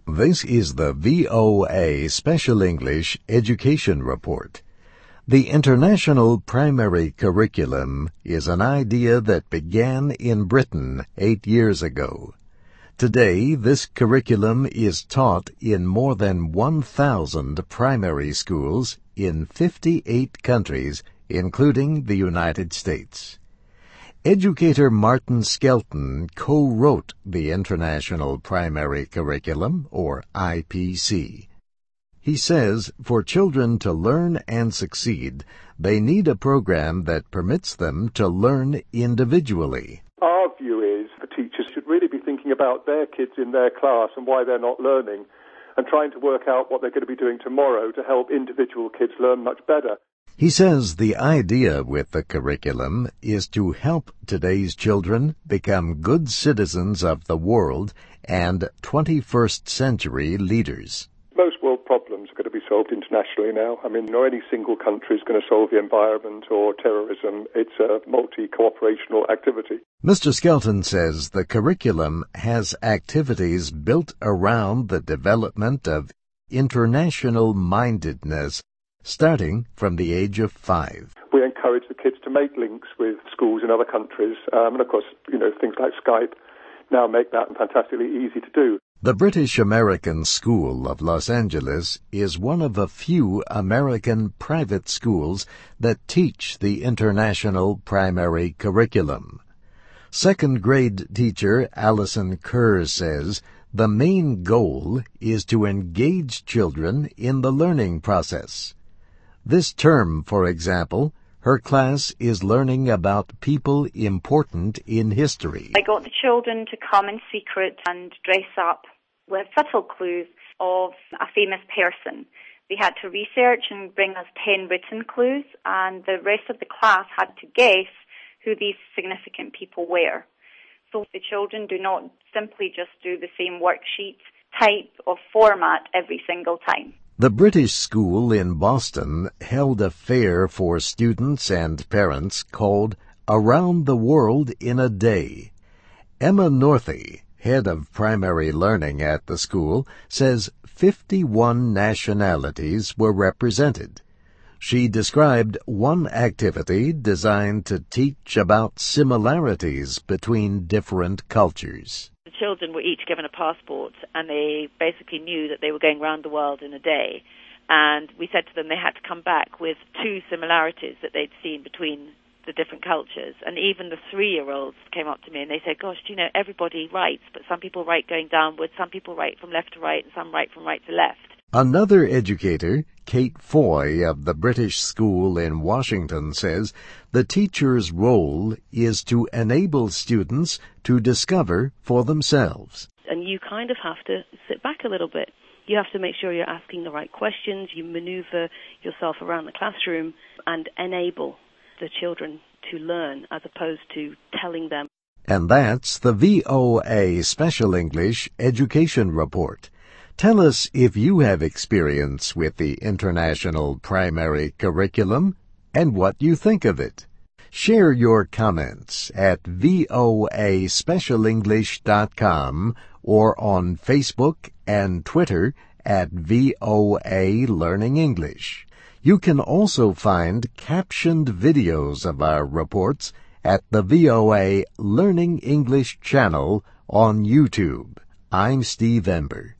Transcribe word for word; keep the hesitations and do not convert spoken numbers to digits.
This is the V O A Special English Education Report. The International Primary Curriculum is an idea that began in Britain eight years ago. Today, this curriculum is taught in more than one thousand primary schools in fifty-eight countries, including the United States. Educator Martin Skelton co-wrote the International Primary Curriculum, or I P C. He says for children to learn and succeed, they need a program that permits them to learn individually. Our view is the teachers should really be thinking about their kids in their class and why they're not learning, and trying to work out what they're going to be doing tomorrow to help individual kids learn much better. He says the idea with the curriculum is to help today's children become good citizens of the world and twenty-first century leaders. Most world problems are going to be solved internationally now. I mean, no any single country is going to solve the environment or terrorism. It's a multi-cooperational activity. Mister Skelton says the curriculum has activities built around the development of international mindedness, starting from the age of five. We encourage the kids to make links with schools in other countries, um, and of course, you know, things like Skype now make that fantastically easy to do. The British American School of Los Angeles is one of a few American private schools that teach the International Primary Curriculum. Second grade teacher Allison Kerr says the main goal is to engage children in the learning process. This term, for example, her class is learning about people important in history. I got the children to come in secret and dress up with subtle clues of a famous person. They had to research and bring us ten written clues, and the rest of the class had to guess who these significant people were. So the children do not simply just do the same worksheet type of format every single time. The British School in Boston held a fair for students and parents called Around the World in a Day. Emma Northey, head of primary learning at the school, says fifty-one nationalities were represented. She described one activity designed to teach about similarities between different cultures. The children were each given a passport, and they basically knew that they were going around the world in a day. And we said to them they had to come back with two similarities that they'd seen between the different cultures. And even the three-year-olds came up to me and they said, gosh, do you know, everybody writes, but some people write going downwards, some people write from left to right, and some write from right to left. Another educator, Kate Foy of the British School in Washington, says the teacher's role is to enable students to discover for themselves. And you kind of have to sit back a little bit. You have to make sure you're asking the right questions, you maneuver yourself around the classroom and enable the children to learn as opposed to telling them. And that's the V O A Special English Education Report. Tell us if you have experience with the International Primary Curriculum and what you think of it. Share your comments at voa special english dot com or on Facebook and Twitter at V O A Learning English. You can also find captioned videos of our reports at the V O A Learning English channel on YouTube. I'm Steve Ember.